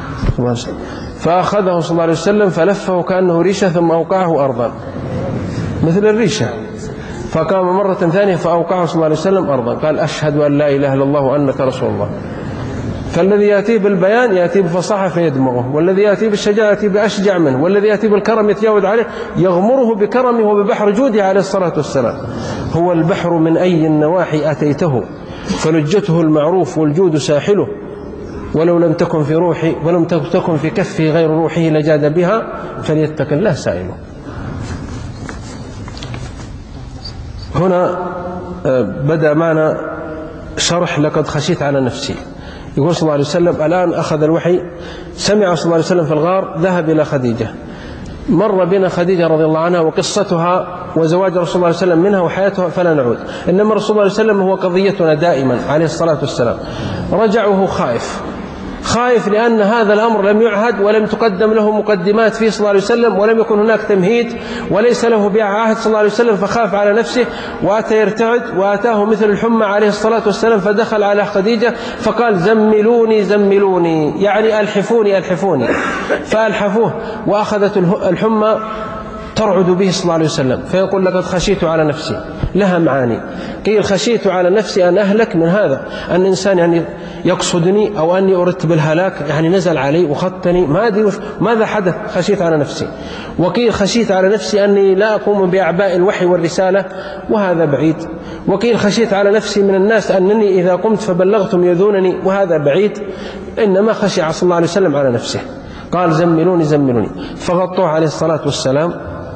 فأخذه صلى الله عليه وسلم فلفه كأنه ريشة ثم أوقعه أرضا مثل الريشة. فقام مرة ثانية فأوقعه صلى الله عليه وسلم أرضا. قال أشهد أن لا إله إلا الله وأنك رسول الله. فالذي يأتي بالبيان يأتي بفصاحة فيدمغه، والذي يأتي بالشجاعة يأتي بأشجع منه، والذي يأتي بالكرم يتجاوز عليه يغمره بكرمه وببحر جوده عليه الصلاة والسلام. هو البحر من أي النواحي أتيته فلجته المعروف والجود ساحله، ولو لم تكن في روحي ولم تكن في كفه غير روحه لجاد بها فليتق الله سائله. هنا بدأ معنا شرح لقد خشيت على نفسي. يقول صلى الله عليه وسلم الآن أخذ الوحي، سمع صلى الله عليه وسلم في الغار، ذهب إلى خديجة. مر بنا خديجة رضي الله عنها وقصتها وزواج رسول الله عليه وسلم منها وحياتها فلا نعود، إنما رسول الله عليه وسلم هو قضيتنا دائما عليه الصلاة والسلام. رجعه خائف خائف لأن هذا الأمر لم يعهد ولم تقدم له مقدمات فيه صلى الله عليه وسلم، ولم يكن هناك تمهيد وليس له بيع عهد صلى الله عليه وسلم، فخاف على نفسه وأتى يرتعد وأتاه مثل الحمى عليه الصلاة والسلام. فدخل على خديجة فقال زملوني زملوني يعني ألحفوني ألحفوني، فألحفوه وأخذت الحمى ترعد به صلى الله عليه وسلم. فيقول لقد خشيت على نفسي، لها معاني. قيل خشيت على نفسي أن أهلك من هذا، أن إنسان يعني يقصدني أو أني أردت بالهلاك، يعني نزل علي وخطني ما أدري ماذا حدث، خشيت على نفسي. وقيل خشيت على نفسي أني لا أقوم بأعباء الوحي والرسالة، وهذا بعيد. وقيل خشيت على نفسي من الناس أنني إذا قمت فبلغتم يذونني، وهذا بعيد. إنما خشي صلى الله عليه وسلم على نفسه. قال زملوني زملوني، فغطوه عليه الصلاة والسلام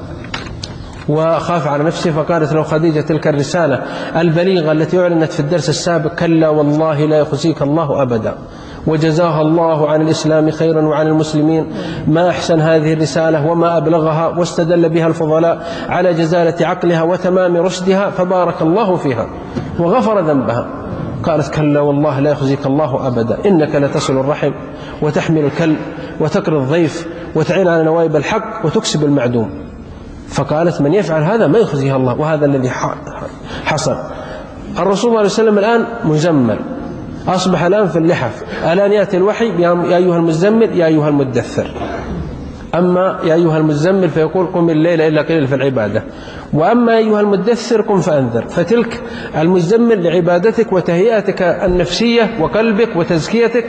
وخاف على نفسه. فقالت له خديجة تلك الرسالة البليغة التي أعلنت في الدرس السابق كلا والله لا يخزيك الله أبدا، وجزاها الله عن الإسلام خيرا وعن المسلمين. ما أحسن هذه الرسالة وما أبلغها، واستدل بها الفضلاء على جزالة عقلها وتمام رشدها، فبارك الله فيها وغفر ذنبها. قالت كلا والله لا يخزيك الله أبدا، إنك لتصل الرحم وتحمل الكل وتقري الضيف وتعين على نوائب الحق وتكسب المعدوم. فقالت من يفعل هذا ما يخزيها الله، وهذا الذي حصل. الرسول صلى الله عليه وسلم الآن مزمل، أصبح الآن في اللحف. الآن يأتي الوحي يا أيها المزمل يا أيها المدثر. أما يا أيها المزمل فيقول قم الليل إلا قليلا في العبادة، وأما يا أيها المدثر قم فأنذر. فتلك المزمل لعبادتك وتهيئتك النفسية وقلبك وتزكيتك،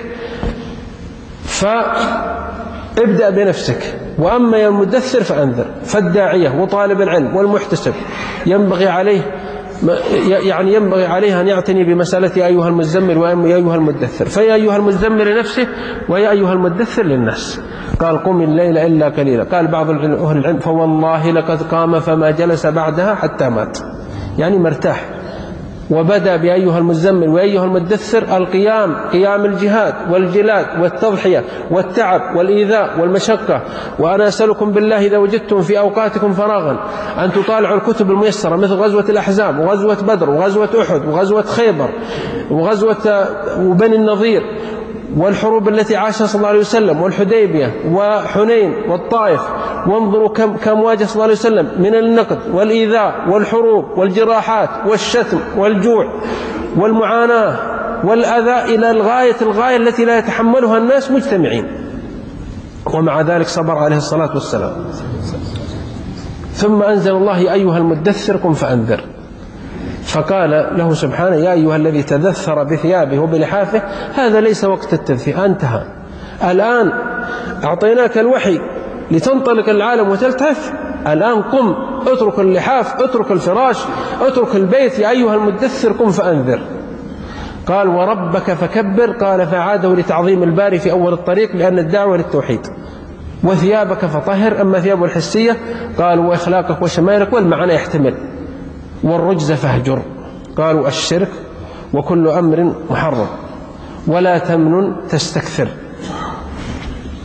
فابدأ بنفسك. وأما يا المدثر فأنذر. فالداعية وطالب العلم والمحتسب ينبغي عليه يعني ينبغي عليه أن يعتني بمسألة يا أيها المزمل ويا أيها المدثر. فيا أيها المزمل لنفسه ويا أيها المدثر للناس. قال قم الليل إلا قليلا. قال بعض أهل العلم فوالله لقد قام فما جلس بعدها حتى مات، يعني مرتاح. وبدأ بأيها المزمل وأيها المدثر القيام، قيام الجهاد والجلاد والتضحية والتعب والإيذاء والمشقة. وأنا أسألكم بالله إذا وجدتم في أوقاتكم فراغا أن تطالعوا الكتب الميسرة مثل غزوة الأحزاب وغزوة بدر وغزوة أحد وغزوة خيبر وغزوة وبني النضير والحروب التي عاشها صلى الله عليه وسلم والحديبية وحنين والطائف، وانظروا كم كم واجه صلى الله عليه وسلم من النقد والإيذاء والحروب والجراحات والشتم والجوع والمعاناة والأذى إلى الغاية الغاية التي لا يتحملها الناس مجتمعين، ومع ذلك صبر عليه الصلاة والسلام. ثم أنزل الله يا أيها المدثر قم فأنذر. فقال له سبحانه يا أيها الذي تدثر بثيابه وبلحافه هذا ليس وقت التدثير، انتهى. الآن أعطيناك الوحي لتنطلق العالم وتلتف، الآن قم، اترك اللحاف، اترك الفراش، اترك البيت. يا أيها المدثر قم فأنذر. قال وربك فكبر. قال فعاده لتعظيم الباري في أول الطريق لأن الدعوة للتوحيد. وثيابك فطهر. أما ثيابه الحسية قال وإخلاقك وشمائلك، والمعنى يحتمل. والرجز فاهجر. قالوا الشرك وكل أمر محرم. ولا تمنن تستكثر.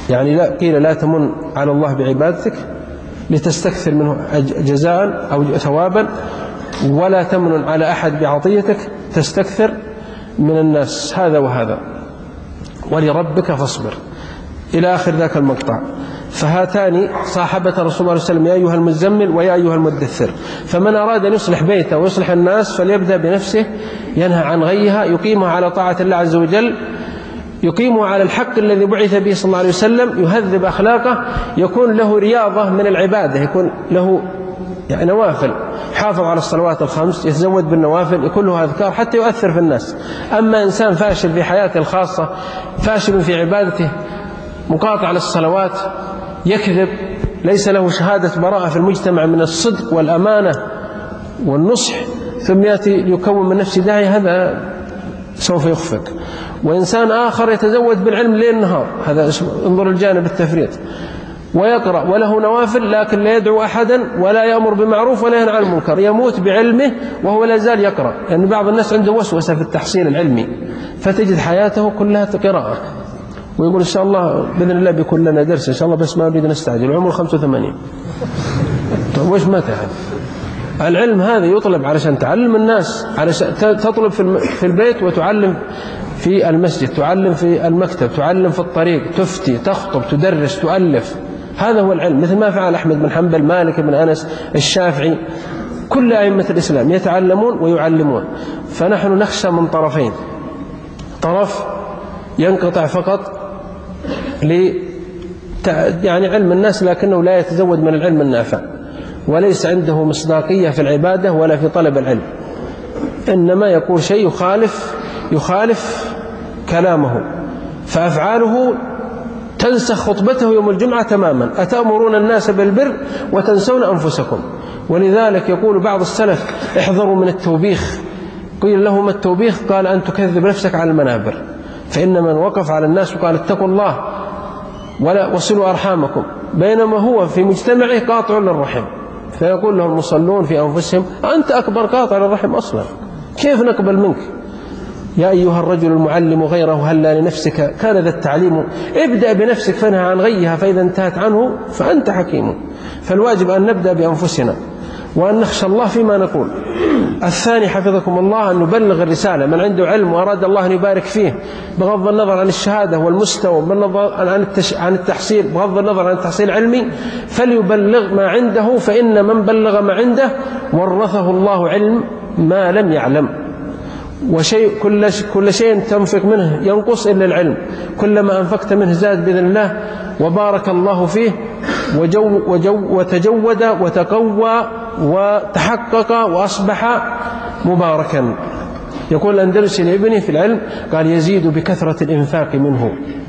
يعني لا قيل لا تمن على الله بعبادتك لتستكثر منه جزاء أو ثوابا، ولا تمن على أحد بعطيتك تستكثر من الناس، هذا وهذا، ولربك فاصبر إلى آخر ذاك المقطع. فهاتان صاحبة رسول الله صلى الله عليه وسلم، يا أيها المزمل ويا أيها المدثر. فمن أراد أن يصلح بيته ويصلح الناس فليبدأ بنفسه، ينهى عن غيها، يقيمها على طاعة الله عز وجل، يقيمه على الحق الذي بعث به صلى الله عليه وسلم، يهذب أخلاقه، يكون له رياضة من العبادة، يكون له يعني نوافل، حافظ على الصلوات الخمس، يتزود بالنوافل، يكون له أذكار حتى يؤثر في الناس. أما إنسان فاشل في حياته الخاصة، فاشل في عبادته، مقاطع للصلوات، يكذب، ليس له شهادة براءة في المجتمع من الصدق والأمانة والنصح، ثم يأتي يكون من نفسه داعية، هذا سوف يخفق. وإنسان آخر يتزود بالعلم ليل نهار، هذا انظر الجانب التفريط، ويقرأ وله نوافل لكن لا يدعو أحدا ولا يأمر بمعروف ولا ينهى عن المنكر، يموت بعلمه وهو لا زال يقرأ. لأن يعني بعض الناس عنده وسوسة في التحصيل العلمي، فتجد حياته كلها قراءة، ويقول إن شاء الله بإذن الله بيكون لنا درس إن شاء الله، بس ما نريد نستعجل، عمره خمسة وثمانين. طيب وش متى هذا؟ العلم هذا يطلب علشان تعلم الناس، علشان تطلب في البيت وتعلم في المسجد، تعلم في المكتب، تعلم في الطريق، تفتي، تخطب، تدرس، تؤلف، هذا هو العلم. مثل ما فعل أحمد بن حنبل، مالك بن أنس، الشافعي، كل أئمة الإسلام يتعلمون ويعلمون. فنحن نخشى من طرفين، طرف ينقطع فقط ل يعني علم الناس لكنه لا يتزود من العلم النافع، وليس عنده مصداقية في العبادة ولا في طلب العلم، إنما يقول شيء يخالف يخالف كلامه، فأفعاله تنسخ خطبته يوم الجمعة تماما، أتأمرون الناس بالبر وتنسون أنفسكم. ولذلك يقول بعض السلف احذروا من التوبيخ. قيل له ما التوبيخ؟ قال أن تكذب نفسك على المنابر، فإن من وقف على الناس وقال اتقوا الله ولا وصلوا أرحامكم، بينما هو في مجتمعه قاطع للرحم، فيقول لهم المصلون في أنفسهم أنت أكبر قاطع للرحم أصلا، كيف نقبل منك؟ يا أيها الرجل المعلم غيره هلا لنفسك كان ذا التعليم، ابدأ بنفسك فانهى عن غيها، فإذا انتهت عنه فأنت حكيم. فالواجب أن نبدأ بأنفسنا وأن نخشى الله فيما نقول. الثاني حفظكم الله أن نبلغ الرسالة، من عنده علم وأراد الله أن يبارك فيه بغض النظر عن الشهادة والمستوى، عن التحصيل، بغض النظر عن التحصيل العلمي، فليبلغ ما عنده، فإن من بلغ ما عنده ورثه الله علم ما لم يعلم. وشيء كل كل شيء تنفق منه ينقص إلا العلم، كلما أنفقت منه زاد بإذن الله وبارك الله فيه، وجو وجو وتجود وتقوى وتحقق وأصبح مباركا. يقول الأندلسي لابنه في العلم قال يزيد بكثرة الإنفاق منه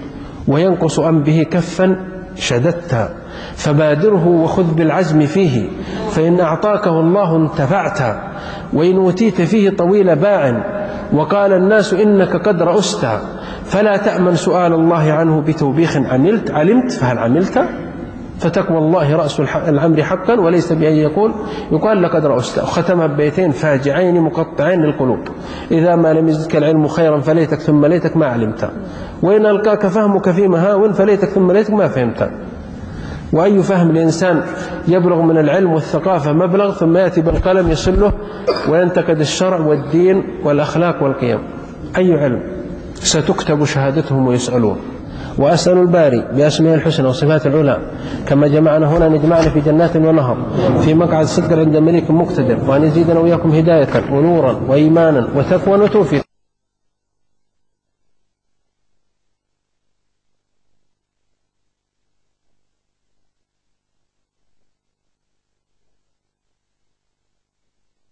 وينقص أن به كفا شددت، فبادره وخذ بالعزم فيه، فإن أعطاكه الله انتفعت، وإن أوتيت فيه طويل باع، وقال الناس إنك قد رأست، فلا تأمن سؤال الله عنه بتوبيخ عملت علمت فهل عملت، فتقوى الله رأس الأمر حقا، وليس بأن يقول يقال لقد رأست. ختمها ببيتين فاجعين مقطعين للقلوب، إذا ما لم يزدك العلم خيرا فليتك ثم ليتك ما علمت، وإن ألقاك فهمك في مهاون فليتك ثم ليتك ما فهمت. وأي فهم الإنسان يبلغ من العلم والثقافة مبلغ، ثم يأتي بالقلم يصله وينتقد الشرع والدين والأخلاق والقيم. أي علم؟ ستكتب شهادتهم ويسألون. وأسأل الباري بأسماء الحسنى وصفات العلى كما جمعنا هنا نجمعنا في جنات ونهر في مقعد صدق عند ملك مقتدر، وأن يزيدنا وإياكم هداية ونورا وإيمانا وتقوى وتوفيق.